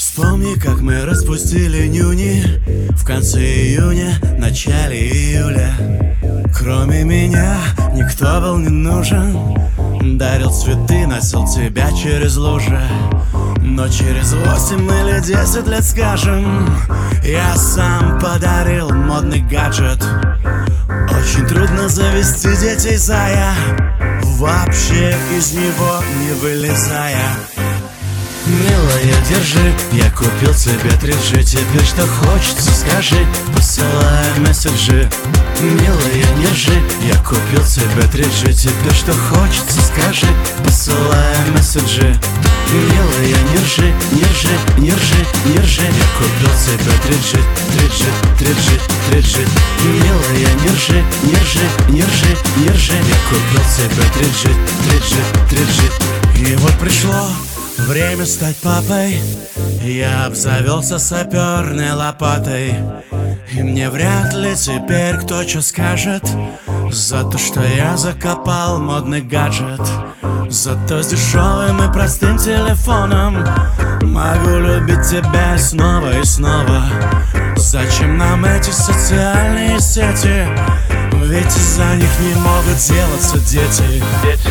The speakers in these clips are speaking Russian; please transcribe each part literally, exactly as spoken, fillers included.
Вспомни, как мы распустили нюни в конце июня, начале июля. Кроме меня никто был не нужен. Дарил цветы, носил тебя через лужи. Но через восемь или десять лет, скажем, я сам подарил модный гаджет. Очень трудно завести детей, зая, вообще из него не вылезая. Милая, держи, я купил тебе три джи. Теперь что хочется, скажи, посылай месседжи. Милая, держи, я купил тебе три джи. Теперь что хочется, скажи, посылай месседжи. Милая, держи, держи, держи, держи, я купил тебе три джи, три джи, три джи, три джи. Милая, держи, держи, держи, держи, я купил тебе три джи, три джи, три джи. И вот пришло время стать папой. Я обзавелся саперной лопатой. И мне вряд ли теперь кто что скажет за то, что я закопал модный гаджет. Зато с дешевым и простым телефоном могу любить тебя снова и снова. Зачем нам эти социальные сети? Ведь из-за них не могут делаться дети.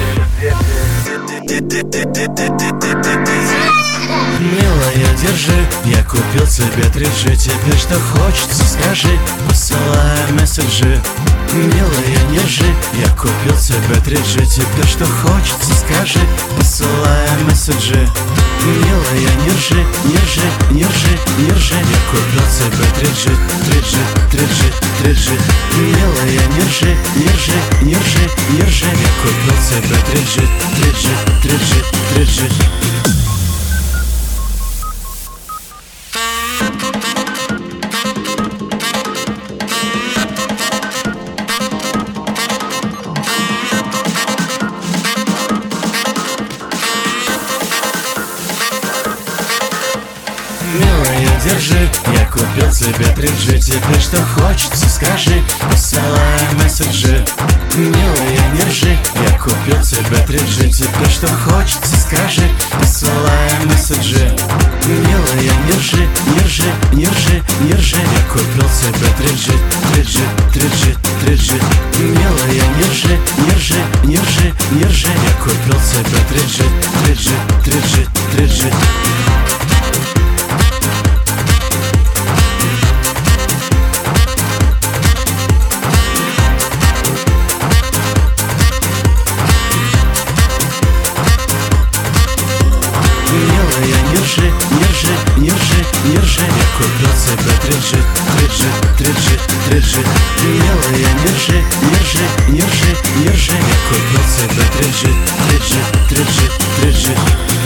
Милая, держи, я купил тебе три джи. Теперь что хочется, скажи, посылай месседжи. Милая, держи, я купил тебе три джи. Теперь что хочется, скажи, посылай месседжи. Милая, держи, держи, держи, держи, я купил тебе три джи, три джи, три джи, три джи. Милая, держи, держи, держи, держи, я купил тебе три джи, три джи, три джи, три джи. Милая, держи, я купил тебе три джи. Теперь что хочется, скажи, посылай месседжи. Милая, держи, я купил тебе три джи. Теперь что хочется, скажи, посылай месседжи. Милая, держи, держи, держи, держи, я купил тебе три джи, три джи, три джи, три джи. Милая, держи, держи, держи, держи, я купил тебе три джи, три джи, три джи, три джи. Держи, держи, держи, держи, я купил себе три джи, три джи, три джи, три джи. Милая, держи, держи, держи, держи, я купил себе три джи, три джи, три джи, три джи.